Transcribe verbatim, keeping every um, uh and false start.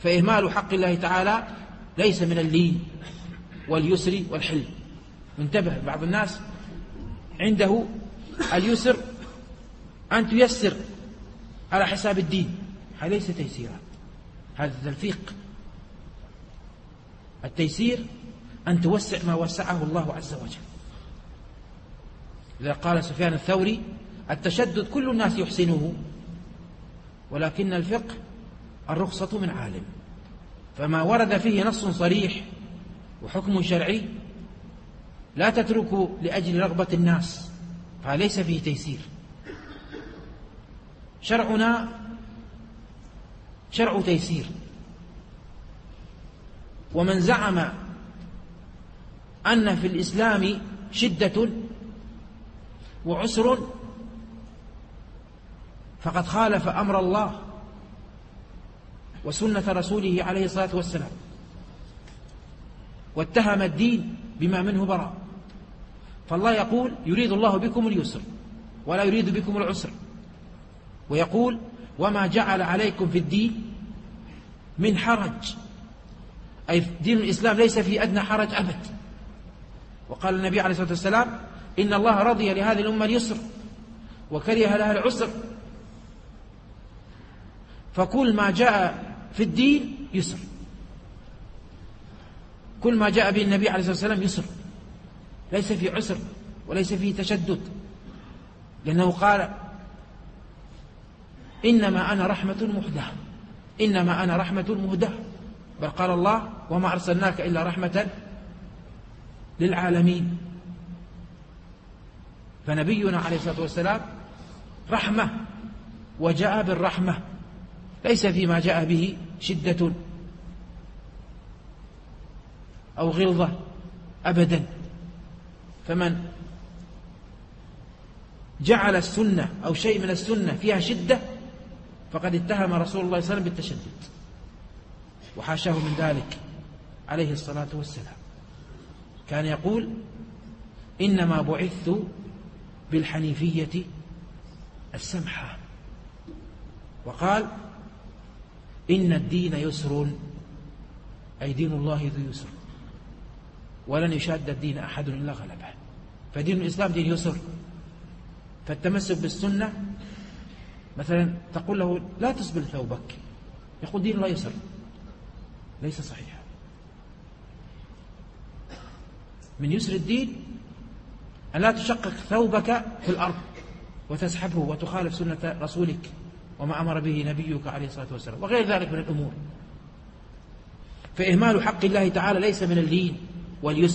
فإهمال حق الله تعالى ليس من اللين واليسر والحلم. انتبه، بعض الناس عنده اليسر أن تيسر على حساب الدين، هذا ليس تيسيرا، هذا تلفيق. التيسير أن توسع ما وسعه الله عز وجل. إذا قال سفيان الثوري: التشدد كل الناس يحسنه، ولكن الفقه الرخصة من عالم. فما ورد فيه نص صريح وحكم شرعي لا تتركوا لأجل رغبة الناس، فليس فيه تيسير. شرعنا شرع تيسير، ومن زعم أن في الإسلام شدة وعسر فقد خالف أمر الله وسنة رسوله عليه الصلاة والسلام، واتهم الدين بما منه براء. فالله يقول: يريد الله بكم اليسر ولا يريد بكم العسر، ويقول: وما جعل عليكم في الدين من حرج، أي دين الإسلام ليس فيه أدنى حرج أبد. وقال النبي عليه الصلاة والسلام: إن الله رضي لهذه الأمة اليسر وكره لها العسر. فكل ما جاء في الدين يسر، كل ما جاء به النبي عليه الصلاة والسلام يسر، ليس فيه عسر وليس فيه تشدد، لأنه قال: إنما أنا رحمة مهداة، إنما أنا رحمة مهداة. بل قال الله: وما أرسلناك إلا رحمة للعالمين. فنبينا عليه الصلاة والسلام رحمة، وجاء بالرحمة، ليس فيما جاء به شدة أو غلظة أبدا. فمن جعل السنة أو شيء من السنة فيها شدة فقد اتهم رسول الله صلى الله عليه وسلم بالتشدد، وحاشاه من ذلك عليه الصلاة والسلام. كان يقول: إنما بعثت بالحنيفية السمحة. وقال: إن الدين يسر، أي دين الله ذو يسر، ولن يشاد الدين أحد إلا غلبه. فدين الإسلام دين يسر. فالتمسك بالسنة، مثلا تقول له: لا تسبل ثوبك، يقول: دين الله يسر، ليس صحيحا. من يسر الدين أن لا تشقق ثوبك في الأرض وتسحبه وتخالف سنة رسولك وما أمر به نبيك عليه الصلاة والسلام، وغير ذلك من الأمور. فإهمال حق الله تعالى ليس من اللين واليسر.